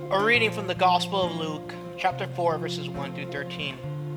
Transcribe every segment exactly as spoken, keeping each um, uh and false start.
A reading from the Gospel of Luke, chapter four, verses one through thirteen.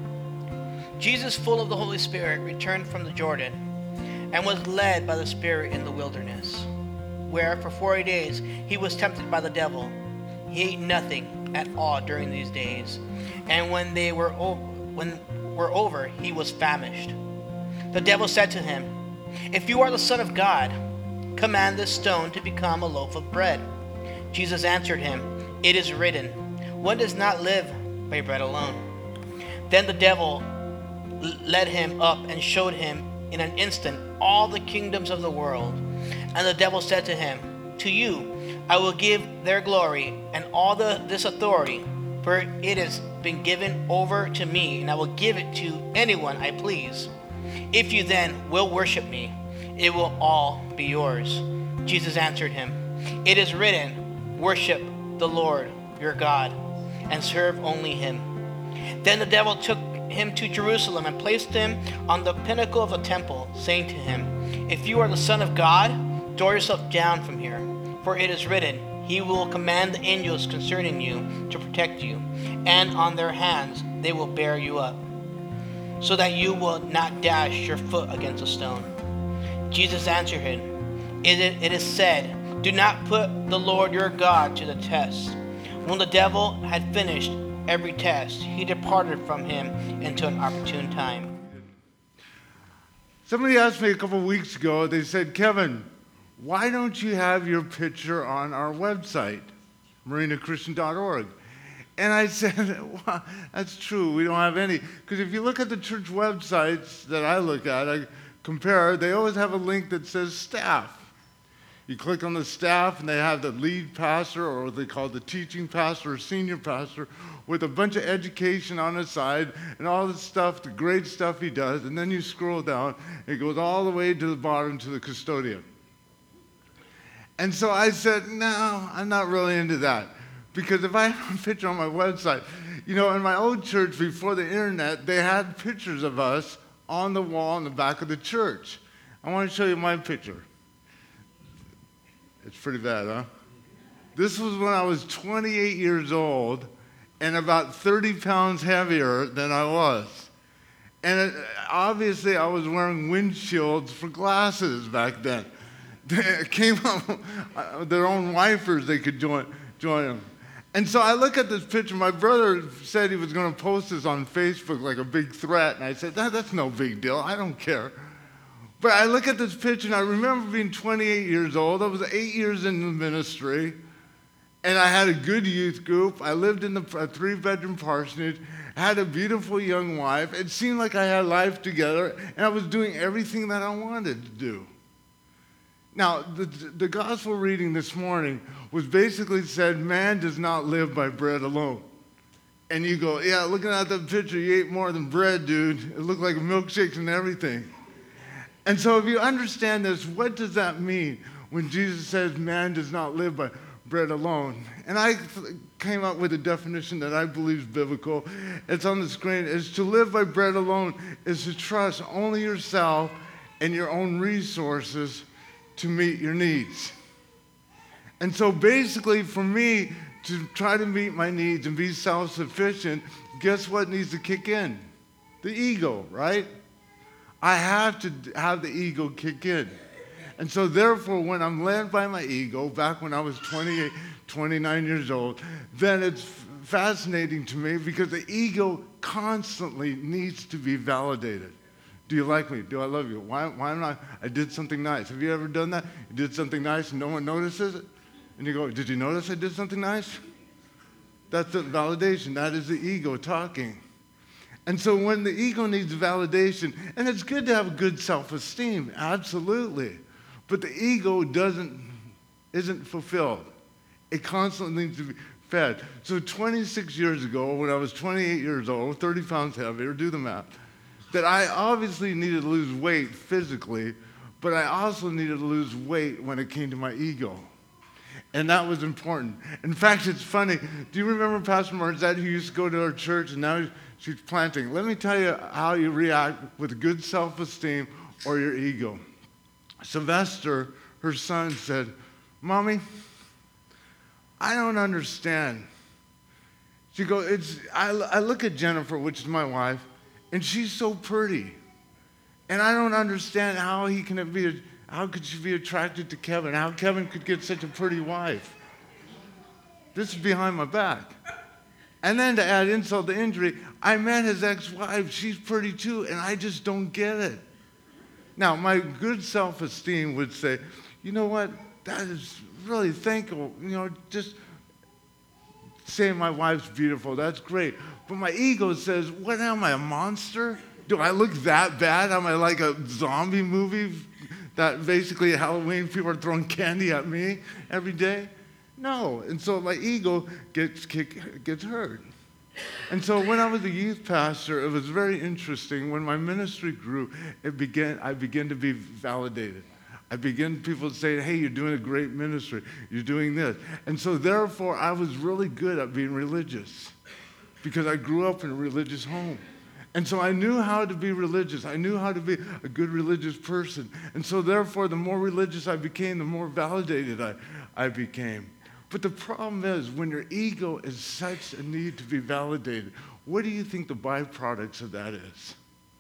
Jesus, full of the Holy Spirit, returned from the Jordan and was led by the Spirit in the wilderness, where for forty days he was tempted by the devil. He ate nothing at all during these days, and when they were o- when were over, he was famished. The devil said to him, "If you are the Son of God, command this stone to become a loaf of bread." Jesus answered him, "It is written, one does not live by bread alone." Then the devil led him up and showed him in an instant all the kingdoms of the world. And the devil said to him, "To you I will give their glory and all the, this authority, for it has been given over to me, and I will give it to anyone I please. If you then will worship me, it will all be yours." Jesus answered him, "It is written, worship the Lord your God, and serve only him." Then the devil took him to Jerusalem and placed him on the pinnacle of the temple, saying to him, "If you are the Son of God, throw yourself down from here, for it is written, he will command the angels concerning you to protect you, and on their hands they will bear you up, so that you will not dash your foot against a stone." Jesus answered him, "It it is said, do not put the Lord your God to the test." When the devil had finished every test, he departed from him into an opportune time. Somebody asked me a couple weeks ago, they said, "Kevin, why don't you have your picture on our website, marina christian dot org?" And I said, well, that's true, we don't have any. Because if you look at the church websites that I look at, I compare, they always have a link that says staff. You click on the staff and they have the lead pastor, or what they call the teaching pastor or senior pastor, with a bunch of education on the side and all the stuff, the great stuff he does. And then you scroll down, it goes all the way to the bottom to the custodian. And so I said, no, I'm not really into that. Because if I have a picture on my website, you know, in my old church before the internet, they had pictures of us on the wall in the back of the church. I want to show you my picture. It's pretty bad, huh? This was when I was twenty-eight years old and about thirty pounds heavier than I was. And it, obviously I was wearing windshields for glasses back then. They came up, their own wipers, they could join, join them. And so I look at this picture. My brother said he was going to post this on Facebook like a big threat. And I said, that, that's no big deal. I don't care. But I look at this picture, and I remember being twenty-eight years old. I was eight years in the ministry, and I had a good youth group. I lived in the, a three-bedroom parsonage, had a beautiful young wife. It seemed like I had life together, and I was doing everything that I wanted to do. Now, the, the gospel reading this morning was basically said, man does not live by bread alone. And you go, yeah, looking at the picture, you ate more than bread, dude. It looked like milkshakes and everything. And so if you understand this, what does that mean when Jesus says man does not live by bread alone? And I came up with a definition that I believe is biblical. It's on the screen. It's to live by bread alone is to trust only yourself and your own resources to meet your needs. And so basically for me to try to meet my needs and be self-sufficient, guess what needs to kick in? The ego, right? I have to have the ego kick in. And so therefore, when I'm led by my ego, back when I was twenty-eight, twenty-nine years old, then it's fascinating to me because the ego constantly needs to be validated. Do you like me? Do I love you? Why, why am I? I did something nice. Have you ever done that? You did something nice and no one notices it? And you go, did you notice I did something nice? That's the validation. That is the ego talking. And so when the ego needs validation, and it's good to have good self-esteem, absolutely. But the ego doesn't, isn't fulfilled. It constantly needs to be fed. So twenty-six years ago, when I was twenty-eight years old, thirty pounds heavier, do the math, that I obviously needed to lose weight physically, but I also needed to lose weight when it came to my ego. And that was important. In fact, it's funny. Do you remember Pastor Marzette, who used to go to our church, and now she's planting? Let me tell you how you react with good self-esteem or your ego. Sylvester, her son, said, "Mommy, I don't understand She goes, it's, I, I look at Jennifer, which is my wife, and she's so pretty. And I don't understand how he can be, how could she be attracted to Kevin? How Kevin could get such a pretty wife? This is behind my back. And then to add insult to injury, I met his ex-wife. She's pretty too, and I just don't get it. Now, my good self-esteem would say, you know what? That is really thankful. You know, just saying my wife's beautiful, that's great. But my ego says, what am I, a monster? Do I look that bad? Am I like a zombie movie that basically at Halloween people are throwing candy at me every day? No. And so my ego gets, kick, gets hurt. And so when I was a youth pastor, it was very interesting. When my ministry grew, it began, I began to be validated. I began people to say, hey, you're doing a great ministry. You're doing this. And so therefore, I was really good at being religious because I grew up in a religious home. And so I knew how to be religious. I knew how to be a good religious person. And so therefore, the more religious I became, the more validated I, I became. But the problem is, when your ego is such a need to be validated, what do you think the byproducts of that is?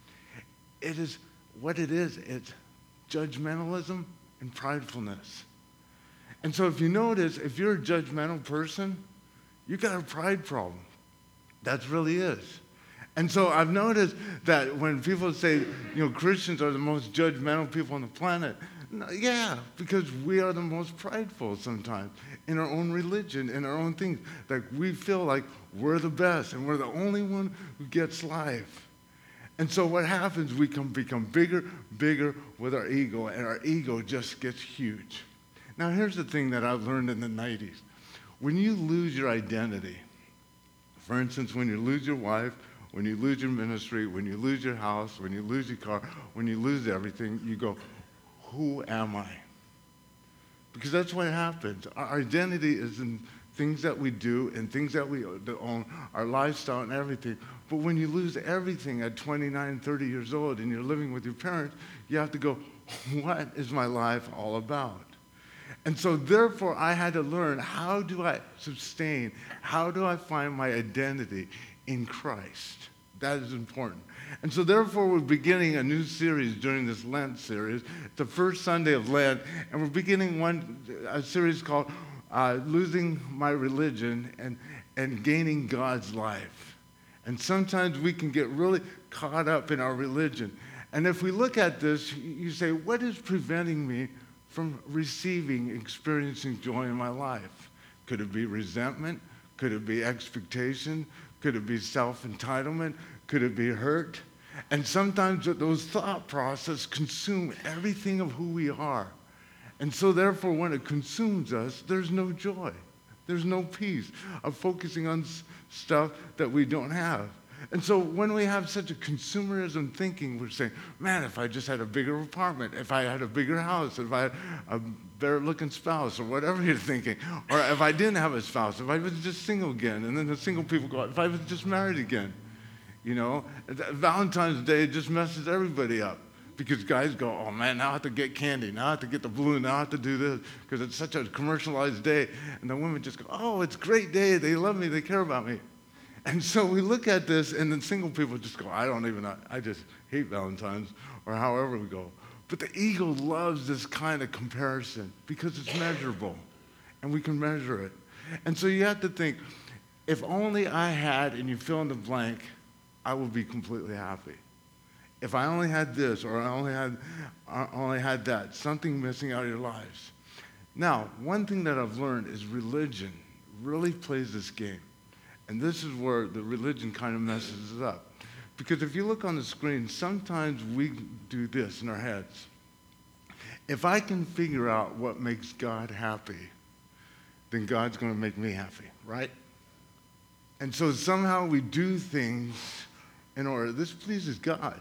It is what it is. It's judgmentalism and pridefulness. And so if you notice, if you're a judgmental person, you got a pride problem. That really is. And so I've noticed that when people say, you know, Christians are the most judgmental people on the planet, no, yeah, because we are the most prideful sometimes in our own religion, in our own things. Like we feel like we're the best and we're the only one who gets life. And so what happens, we can become bigger, bigger with our ego, and our ego just gets huge. Now here's the thing that I've learned in the nineties. When you lose your identity, for instance, when you lose your wife, when you lose your ministry, when you lose your house, when you lose your car, when you lose everything, you go, who am I? Because that's what happens. Our identity is in things that we do and things that we own, our lifestyle and everything. But when you lose everything at twenty-nine, thirty years old and you're living with your parents, you have to go, what is my life all about? And so therefore, I had to learn, how do I sustain, how do I find my identity in Christ? That is important. And so therefore, we're beginning a new series during this Lent series. It's the first Sunday of Lent, and we're beginning one a series called uh, Losing My Religion and, and Gaining God's Life. And sometimes we can get really caught up in our religion. And if we look at this, you say, what is preventing me from receiving, experiencing joy in my life? Could it be resentment? Could it be expectation? Could it be self-entitlement? Could it be hurt? And sometimes those thought processes consume everything of who we are. And so therefore, when it consumes us, there's no joy. There's no peace of focusing on stuff that we don't have. And so when we have such a consumerism thinking, we're saying, man, if I just had a bigger apartment, if I had a bigger house, if I had a better looking spouse, or whatever you're thinking, or if I didn't have a spouse, if I was just single again, and then the single people go, if I was just married again, you know, Valentine's Day just messes everybody up. Because guys go, oh man, now I have to get candy, now I have to get the balloon, now I have to do this, because it's such a commercialized day. And the women just go, oh, it's a great day, they love me, they care about me. And so we look at this, and then single people just go, I don't even, I just hate Valentine's, or however we go. But the ego loves this kind of comparison because it's measurable, and we can measure it. And so you have to think, if only I had, and you fill in the blank, I would be completely happy. If I only had this, or I only had, I only had that, something missing out of your lives. Now, one thing that I've learned is religion really plays this game. And this is where the religion kind of messes us up. Because if you look on the screen, sometimes we do this in our heads. If I can figure out what makes God happy, then God's going to make me happy, right? And so somehow we do things in order. This pleases God.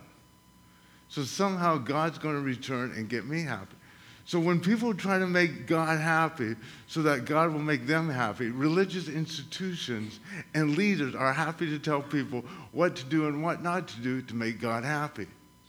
So somehow God's going to return and get me happy. So when people try to make God happy so that God will make them happy, religious institutions and leaders are happy to tell people what to do and what not to do to make God happy.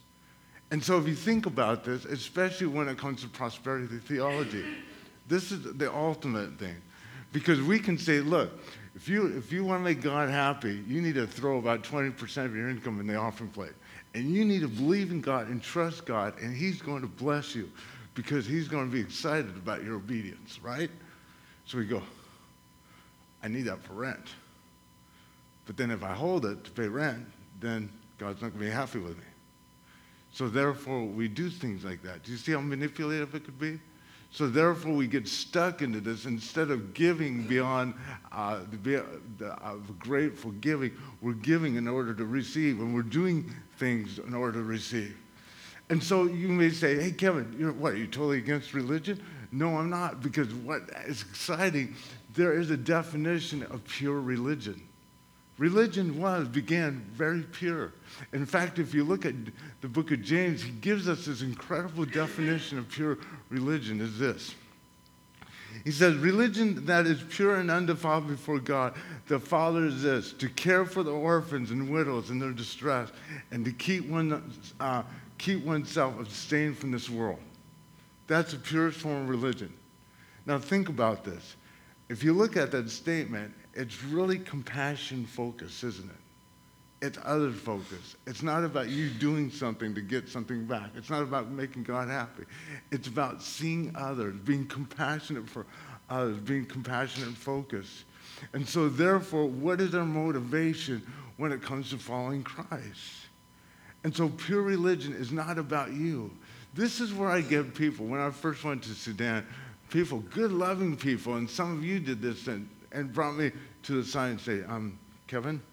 And so if you think about this, especially when it comes to prosperity theology, this is the ultimate thing. Because we can say, look, If you, if you want to make God happy, you need to throw about twenty percent of your income in the offering plate. And you need to believe in God and trust God, and he's going to bless you because he's going to be excited about your obedience, right? So we go, I need that for rent. But then if I hold it to pay rent, then God's not going to be happy with me. So therefore, we do things like that. Do you see how manipulative it could be? So therefore, we get stuck into this. Instead of giving beyond uh, the, the uh, grateful giving, we're giving in order to receive, and we're doing things in order to receive. And so you may say, hey, Kevin, you're, what, are you totally against religion? No, I'm not, because what is exciting, there is a definition of pure religion. Religion was, began very pure. In fact, if you look at the book of James, he gives us this incredible definition of pure religion is this. He says, religion that is pure and undefiled before God, the Father is this, to care for the orphans and widows in their distress, and to keep, one, uh, keep oneself abstained from this world. That's the purest form of religion. Now think about this. If you look at that statement, it's really compassion focused, isn't it? It's others focused. It's not about you doing something to get something back. It's not about making God happy. It's about seeing others, being compassionate for others, being compassionate and focused. And so therefore, what is our motivation when it comes to following Christ? And so pure religion is not about you. This is where I get people. When I first went to Sudan, people, good loving people, and some of you did this and and brought me to the side and say, um, Kevin,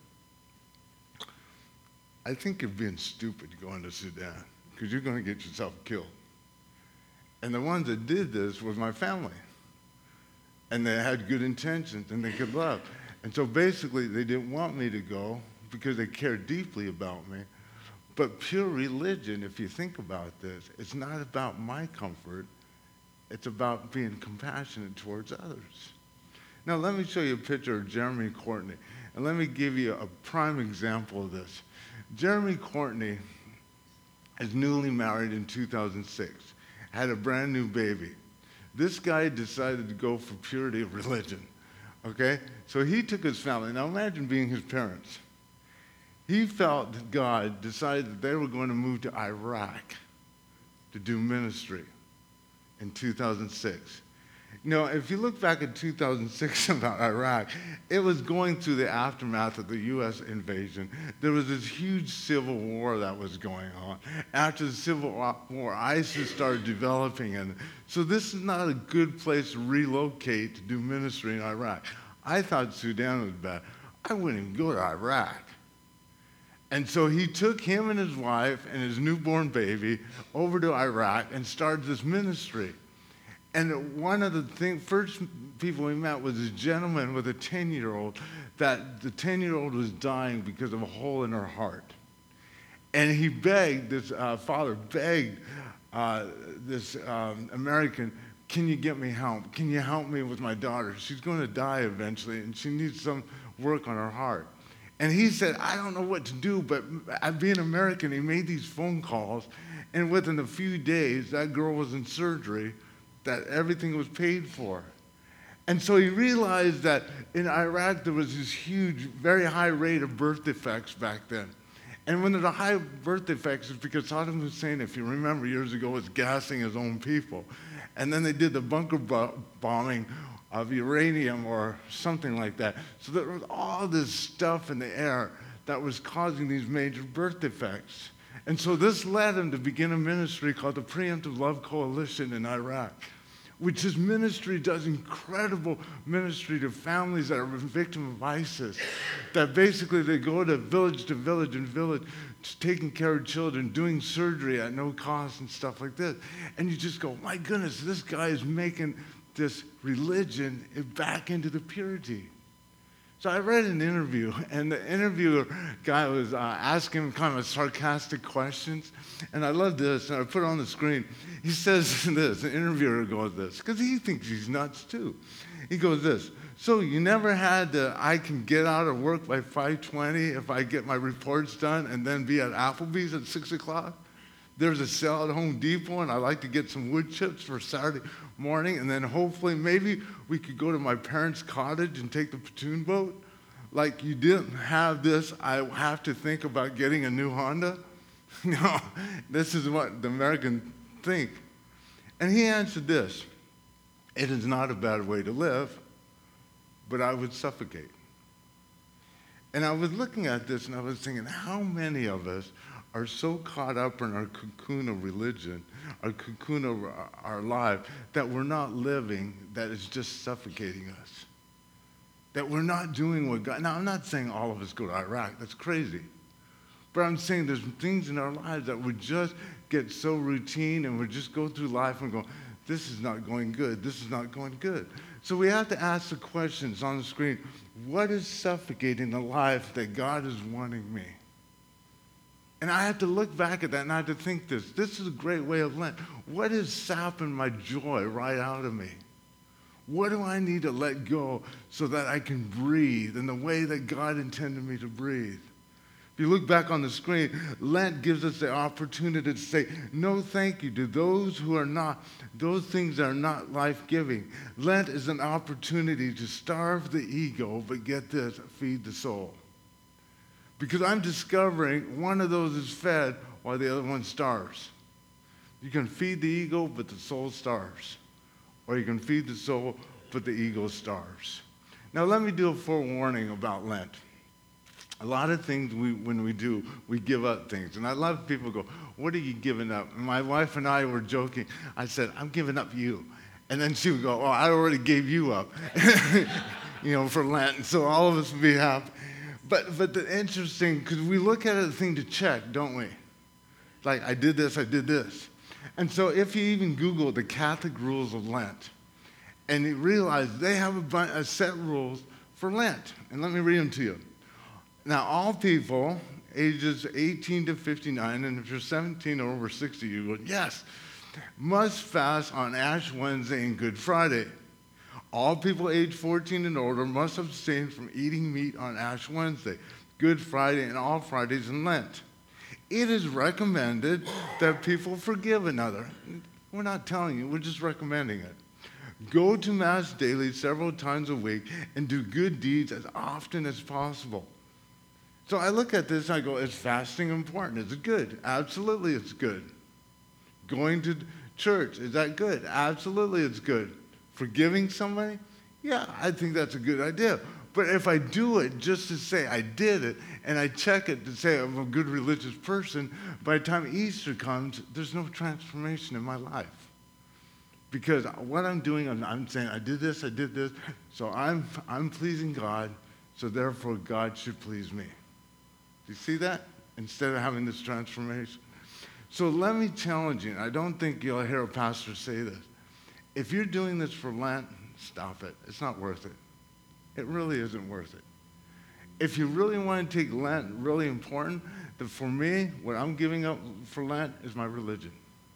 I think you're being stupid going to Sudan because you're going to get yourself killed. And the ones that did this was my family. And they had good intentions and they could love. And so basically they didn't want me to go because they cared deeply about me. But pure religion, if you think about this, it's not about my comfort. It's about being compassionate towards others. Now, let me show you a picture of Jeremy Courtney, and let me give you a prime example of this. Jeremy Courtney is newly married in two thousand six, had a brand new baby. This guy decided to go for purity of religion, okay? So he took his family. Now, imagine being his parents. He felt that God decided that they were going to move to Iraq to do ministry in two thousand six. You know, if you look back at two thousand six about Iraq, it was going through the aftermath of the U S invasion. There was this huge civil war that was going on. After the civil war, ISIS started developing. And so this is not a good place to relocate to do ministry in Iraq. I thought Sudan was bad. I wouldn't even go to Iraq. And so he took him and his wife and his newborn baby over to Iraq and started this ministry. And one of the thing, first people we met was this gentleman with a ten-year-old, that the ten-year-old was dying because of a hole in her heart. And he begged, this uh, father begged uh, this um, American, can you get me help? Can you help me with my daughter? She's going to die eventually, and she needs some work on her heart. And he said, I don't know what to do, but being American, he made these phone calls, and within a few days, that girl was in surgery, that everything was paid for. And so he realized that in Iraq there was this huge, very high rate of birth defects back then. And when there's a high birth defects, it's because Saddam Hussein, if you remember years ago, was gassing his own people. And then they did the bunker bo- bombing of uranium or something like that. So there was all this stuff in the air that was causing these major birth defects. And so this led him to begin a ministry called the Preemptive Love Coalition in Iraq, which is ministry, does incredible ministry to families that are victims of ISIS, that basically they go to village to village and village, taking care of children, doing surgery at no cost and stuff like this. And you just go, my goodness, this guy is making this religion back into the purity. So I read an interview, and the interviewer guy was uh, asking him kind of sarcastic questions, and I love this, and I put it on the screen. He says this, the interviewer goes this, because he thinks he's nuts too. He goes this, so you never had the, I can get out of work by five twenty if I get my reports done and then be at Applebee's at six o'clock? There's a sale at Home Depot, and I like to get some wood chips for Saturday morning, and then hopefully maybe we could go to my parents' cottage and take the pontoon boat. Like, you didn't have this, I have to think about getting a new Honda. No, this is what the American think. And he answered this: it is not a bad way to live, but I would suffocate. And I was looking at this and I was thinking, how many of us are so caught up in our cocoon of religion, our cocoon of our life, that we're not living, that is just suffocating us? That we're not doing what God... Now, I'm not saying all of us go to Iraq. That's crazy. But I'm saying there's things in our lives that we just get so routine, and we just go through life and go, this is not going good. This is not going good. So we have to ask the questions on the screen. What is suffocating the life that God is wanting me? And I have to look back at that and I have to think this. This is a great way of Lent. What is sapping my joy right out of me? What do I need to let go so that I can breathe in the way that God intended me to breathe? If you look back on the screen, Lent gives us the opportunity to say no thank you to those who are not, those things that are not life-giving. Lent is an opportunity to starve the ego, but get this, feed the soul. Because I'm discovering one of those is fed while the other one starves. You can feed the ego, but the soul starves. Or you can feed the soul, but the ego starves. Now let me do a forewarning about Lent. A lot of things we, when we do, we give up things. And I love people go, what are you giving up? And my wife and I were joking. I said, I'm giving up you. And then she would go, oh, I already gave you up, you know, for Lent. And so all of us would be happy. But, but the interesting, because we look at it as a thing to check, don't we? Like, I did this, I did this. And so if you even Google the Catholic rules of Lent, and you realize they have a, bunch, a set rules for Lent. And let me read them to you. Now, all people ages eighteen to fifty-nine, and if you're seventeen or over sixty, you go, yes, must fast on Ash Wednesday and Good Friday. All people age fourteen and older must abstain from eating meat on Ash Wednesday, Good Friday, and all Fridays in Lent. It is recommended that people forgive another. We're not telling you, we're just recommending it. Go to Mass daily several times a week and do good deeds as often as possible. So I look at this and I go, is fasting important? Is it good? Absolutely it's good. Going to church, is that good? Absolutely it's good. Forgiving somebody? Yeah, I think that's a good idea. But if I do it just to say I did it, and I check it to say I'm a good religious person, by the time Easter comes, there's no transformation in my life. Because what I'm doing, I'm, I'm saying I did this, I did this, so I'm, I'm pleasing God, so therefore God should please me. Do you see that? Instead of having this transformation. So let me challenge you, and I don't think you'll hear a pastor say this. If you're doing this for Lent, stop it. It's not worth it. It really isn't worth it. If you really want to take Lent really important, then for me, what I'm giving up for Lent is my religion.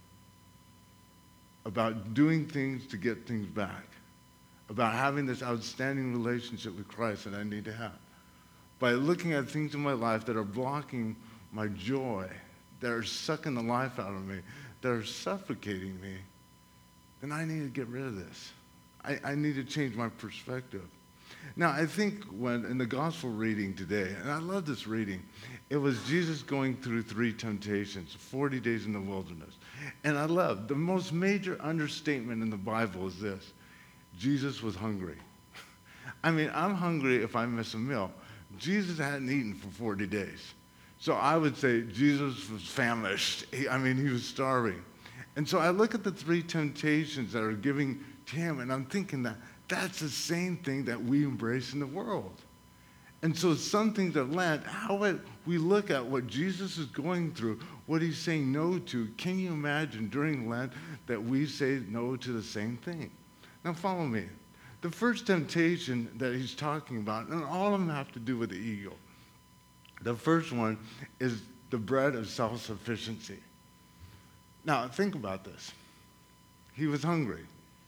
About doing things to get things back. About having this outstanding relationship with Christ that I need to have. By looking at things in my life that are blocking my joy, that are sucking the life out of me, that are suffocating me, then I need to get rid of this. I, I need to change my perspective. Now, I think when in the gospel reading today, and I love this reading, it was Jesus going through three temptations, forty days in the wilderness. And I love, the most major understatement in the Bible is this: Jesus was hungry. I mean, I'm hungry if I miss a meal. Jesus hadn't eaten for forty days. So I would say Jesus was famished. He, I mean, he was starving. And so I look at the three temptations that are giving to him, and I'm thinking that that's the same thing that we embrace in the world. And so some things that Lent, how it, we look at what Jesus is going through, what he's saying no to, can you imagine during Lent that we say no to the same thing? Now follow me. The first temptation that he's talking about, and all of them have to do with the ego. The first one is the bread of self-sufficiency. Now, think about this. He was hungry.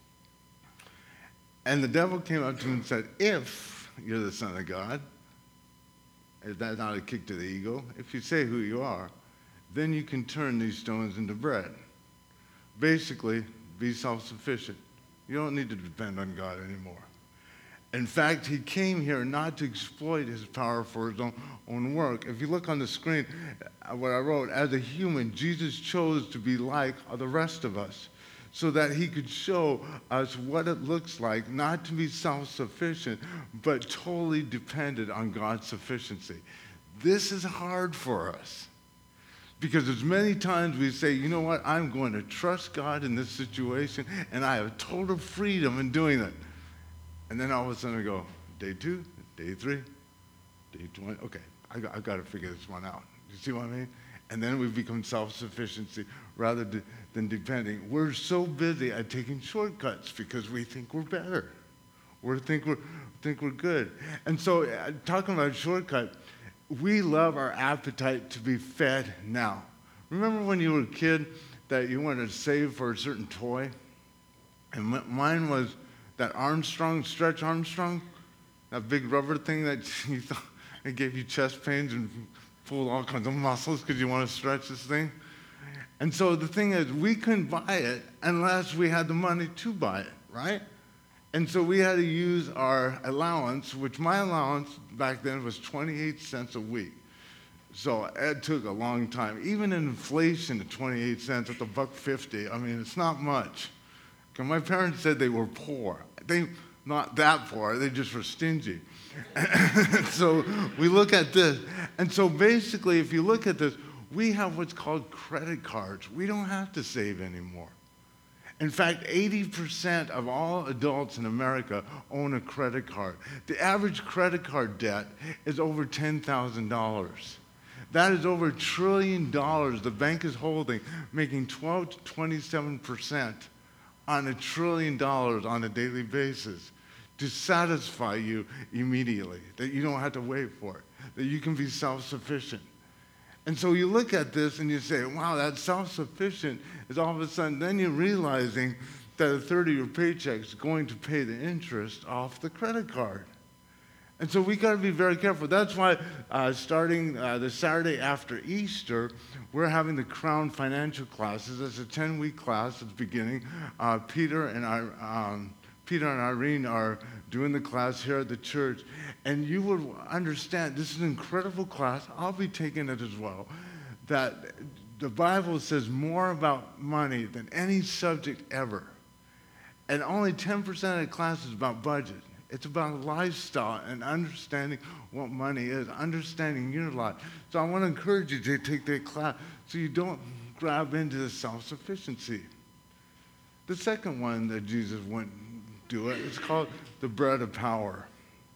And the devil came up to him and said, if you're the Son of God, is that not a kick to the ego? If you say who you are, then you can turn these stones into bread. Basically, be self-sufficient. You don't need to depend on God anymore. In fact, he came here not to exploit his power for his own, own work. If you look on the screen, uh, what I wrote, as a human, Jesus chose to be like the rest of us so that he could show us what it looks like not to be self-sufficient, but totally dependent on God's sufficiency. This is hard for us because as many times we say, you know what, I'm going to trust God in this situation, and I have total freedom in doing it. And then all of a sudden we go, day two, day three, day twenty. Okay, I got, I got to figure this one out. You see what I mean? And then we become self-sufficiency rather de- than depending. We're so busy at taking shortcuts because we think we're better. We think we're, think we're good. And so uh, talking about shortcut, we love our appetite to be fed now. Remember when you were a kid that you wanted to save for a certain toy? And m- mine was that Armstrong, Stretch Armstrong, that big rubber thing that you thought it gave you chest pains and pulled all kinds of muscles because you want to stretch this thing. And so the thing is, we couldn't buy it unless we had the money to buy it, right? And so we had to use our allowance, which my allowance back then was twenty-eight cents a week. So it took a long time. Even in inflation at twenty-eight cents, at the buck fifty, I mean, it's not much. Because my parents said they were poor. They not that poor, they just were stingy. So we look at this. And so basically, if you look at this, we have what's called credit cards. We don't have to save anymore. In fact, eighty percent of all adults in America own a credit card. The average credit card debt is over ten thousand dollars. That is over a trillion dollars the bank is holding, making twelve to twenty-seven percent on a trillion dollars on a daily basis to satisfy you immediately, that you don't have to wait for it, that you can be self-sufficient. And so you look at this and you say, wow, that self-sufficient is all of a sudden, then you're realizing that a third of your paycheck is going to pay the interest off the credit card. And so we got to be very careful. That's why uh, starting uh, the Saturday after Easter, we're having the Crown Financial classes. It's a ten-week class at the beginning. Uh, Peter and I, um, Peter and Irene are doing the class here at the church. And you will understand, this is an incredible class. I'll be taking it as well. That the Bible says more about money than any subject ever. And only ten percent of the class is about budget. It's about lifestyle and understanding what money is, understanding your life. So I want to encourage you to take that class so you don't grab into the self-sufficiency. The second one that Jesus wouldn't do it, it's called the bread of power.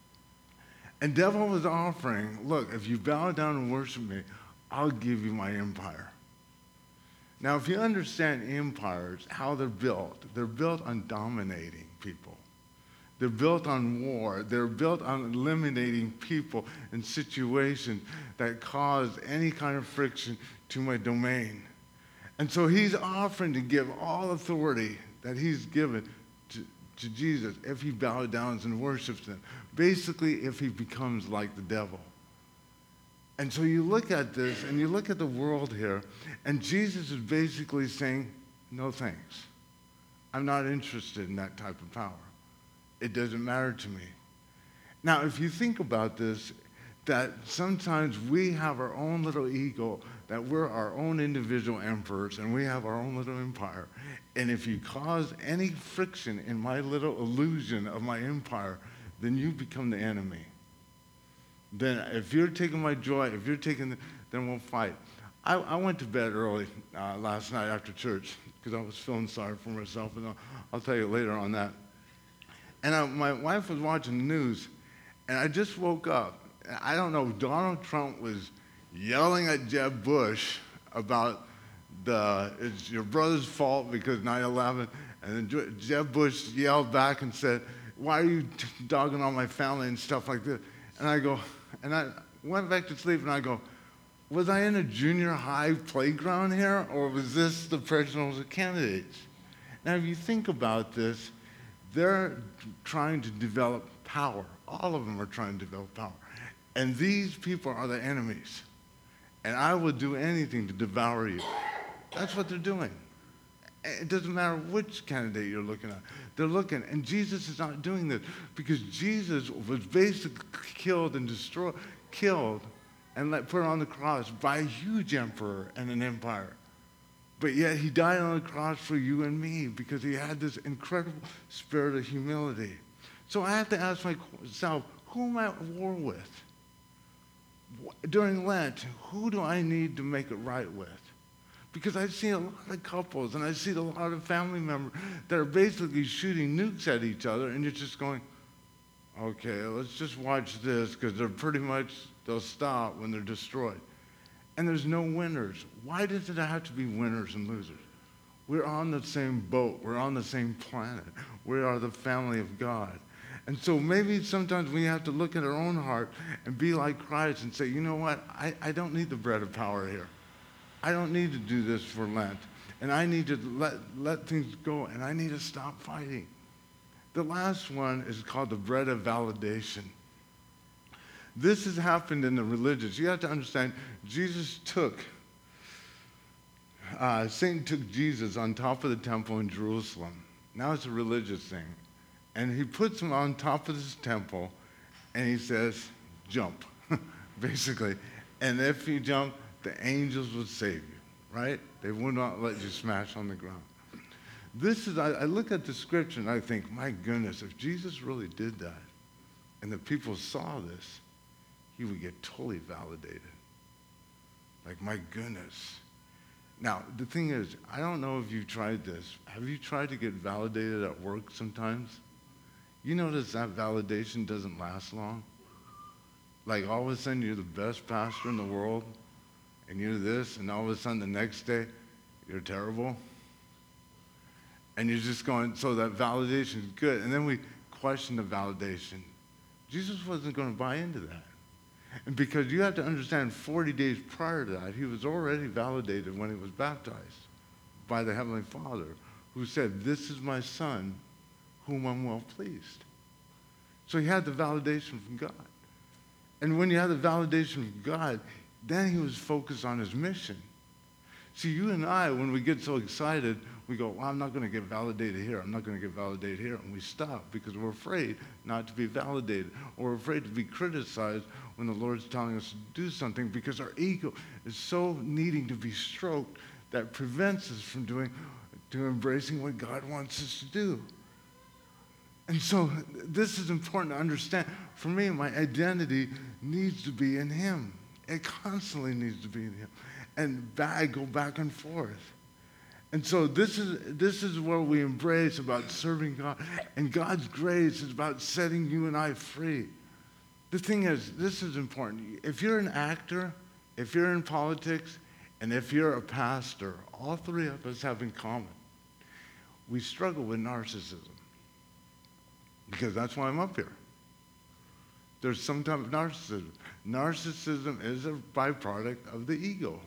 And devil was offering, look, if you bow down and worship me, I'll give you my empire. Now, if you understand empires, how they're built, they're built on dominating people. They're built on war. They're built on eliminating people in situations that cause any kind of friction to my domain. And so he's offering to give all authority that he's given to, to Jesus if he bows down and worships him. Basically, if he becomes like the devil. And so you look at this, and you look at the world here, and Jesus is basically saying, no thanks. I'm not interested in that type of power. It doesn't matter to me. Now, if you think about this, that sometimes we have our own little ego, that we're our own individual emperors, and we have our own little empire. And if you cause any friction in my little illusion of my empire, then you become the enemy. Then if you're taking my joy, if you're taking, the, then we'll fight. I, I went to bed early uh, last night after church because I was feeling sorry for myself, and I'll, I'll tell you later on that. And I, my wife was watching the news, and I just woke up. I don't know, Donald Trump was yelling at Jeb Bush about the, it's your brother's fault because nine eleven, and then Jeb Bush yelled back and said, why are you t- dogging on my family and stuff like this? And I go, and I went back to sleep, and I go, was I in a junior high playground here, or was this the presidential candidates? Now, if you think about this, they're trying to develop power. All of them are trying to develop power. And these people are the enemies. and I will do anything to devour you. That's what they're doing. It doesn't matter which candidate you're looking at. They're looking, and Jesus is not doing this because Jesus was basically killed and destroyed, killed and let, put on the cross by a huge emperor and an empire. But yet he died on the cross for you and me because he had this incredible spirit of humility. So I have to ask myself, who am I at war with? During Lent, who do I need to make it right with? Because I see a lot of couples and I see a lot of family members that are basically shooting nukes at each other, and you're just going, okay, let's just watch this because they're pretty much, they'll stop when they're destroyed. And there's no winners. Why does it have to be winners and losers? We're on the same boat. We're on the same planet. We are the family of God. And so maybe sometimes we have to look at our own heart and be like Christ and say, you know what? I, I don't need the bread of power here. I don't need to do this for Lent. And I need to let, let things go, and I need to stop fighting. The last one is called the bread of validation. This has happened in the religious. You have to understand, Jesus took, uh, Satan took Jesus on top of the temple in Jerusalem. Now it's a religious thing. And he puts him on top of this temple, and he says, jump, basically. And if you jump, the angels would save you, right? They would not let you smash on the ground. This is, I, I look at the scripture and I think, my goodness, if Jesus really did that and the people saw this, he would get totally validated. Like, my goodness. Now, the thing is, I don't know if you've tried this. Have you tried to get validated at work sometimes? You notice that validation doesn't last long? Like, all of a sudden, you're the best pastor in the world, and you're this, and all of a sudden, the next day, you're terrible. And you're just going, so that validation is good. And then we question the validation. Jesus wasn't going to buy into that. And because you have to understand, forty days prior to that, he was already validated when he was baptized by the Heavenly Father, who said, this is my Son, whom I'm well pleased. So he had the validation from God. And when you have the validation from God, then he was focused on his mission. See, you and I, when we get so excited, we go, well, I'm not going to get validated here. I'm not going to get validated here. And we stop because we're afraid not to be validated, or we're afraid to be criticized when the Lord's telling us to do something, because our ego is so needing to be stroked that prevents us from doing, to embracing what God wants us to do. And so this is important to understand. For me, my identity needs to be in him. It constantly needs to be in him. And I go back and forth. And so this is, this is what we embrace about serving God. And God's grace is about setting you and I free. The thing is, this is important. If you're an actor, if you're in politics, and if you're a pastor, all three of us have in common. We struggle with narcissism. Because that's why I'm up here. There's some type of narcissism. Narcissism is a byproduct of the ego.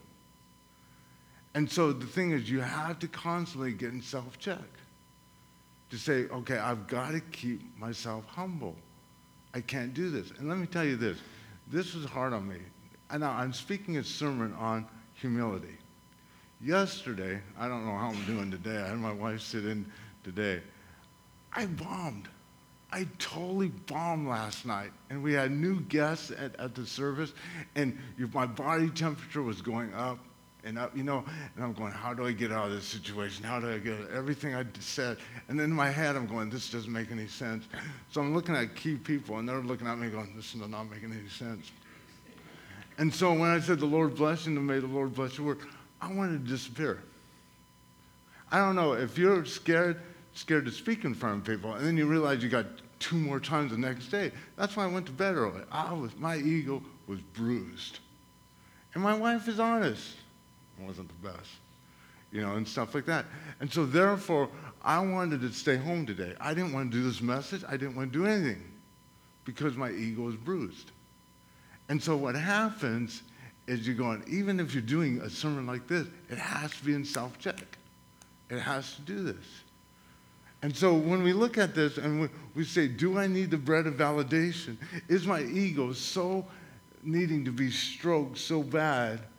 And so the thing is, you have to constantly get in self-check to say, okay, I've got to keep myself humble. I can't do this. And let me tell you this. This was hard on me. And now I'm speaking a sermon on humility. Yesterday, I don't know how I'm doing today. I had my wife sit in today. I bombed. I totally bombed last night. And we had new guests at, at the service, and you, my body temperature was going up and up, you know, and I'm going, how do I get out of this situation? How do I get everything I said? And then in my head, I'm going, this doesn't make any sense. So I'm looking at key people, and they're looking at me going, this is not making any sense. And so when I said the Lord bless you, and may the Lord bless your work, I wanted to disappear. I don't know, if you're scared, scared to speak in front of people, and then you realize you got two more times the next day. That's why I went to bed early. I was, my ego was bruised. And my wife is honest. It wasn't the best, you know, and stuff like that. And so therefore, I wanted to stay home today. I didn't want to do this message. I didn't want to do anything because my ego was bruised. And so what happens is you're going, even if you're doing a sermon like this, it has to be in self-check. It has to do this. And so when we look at this and we, we say, do I need the bread of validation? Is my ego so needing to be stroked so bad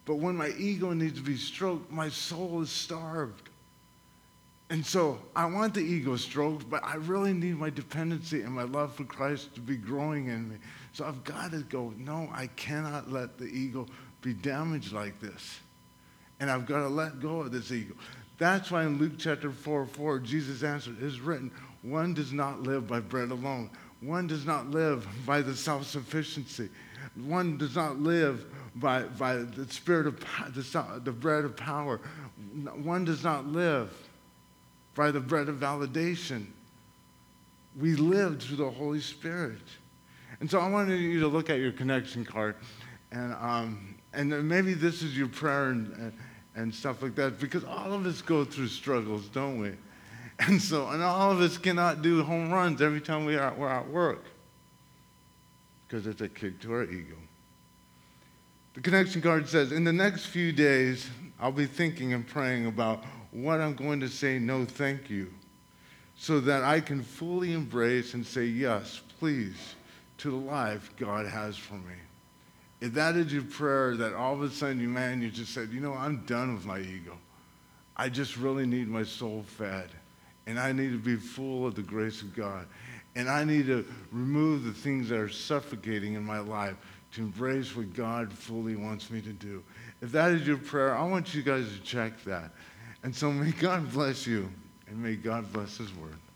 But when my ego needs to be stroked, my soul is starved. And so I want the ego stroked, but I really need my dependency and my love for Christ to be growing in me. So I've got to go, no, I cannot let the ego be damaged like this. And I've got to let go of this ego. That's why in Luke chapter four, four, Jesus answered, it is written, one does not live by bread alone. One does not live by the self-sufficiency. One does not live by, by the spirit of the, the bread of power. One does not live by the bread of validation. We live through the Holy Spirit. And so I wanted you to look at your connection card, and um, and maybe this is your prayer and, and and stuff like that, because all of us go through struggles, don't we? And so, and all of us cannot do home runs every time we are, we're at work, because it's a kick to our ego. The connection card says, in the next few days, I'll be thinking and praying about what I'm going to say no thank you, so that I can fully embrace and say yes, please, to the life God has for me. If that is your prayer, that all of a sudden, you, man, you just said, you know, I'm done with my ego. I just really need my soul fed. And I need to be full of the grace of God. And I need to remove the things that are suffocating in my life to embrace what God fully wants me to do. If that is your prayer, I want you guys to check that. And so may God bless you, and may God bless His word.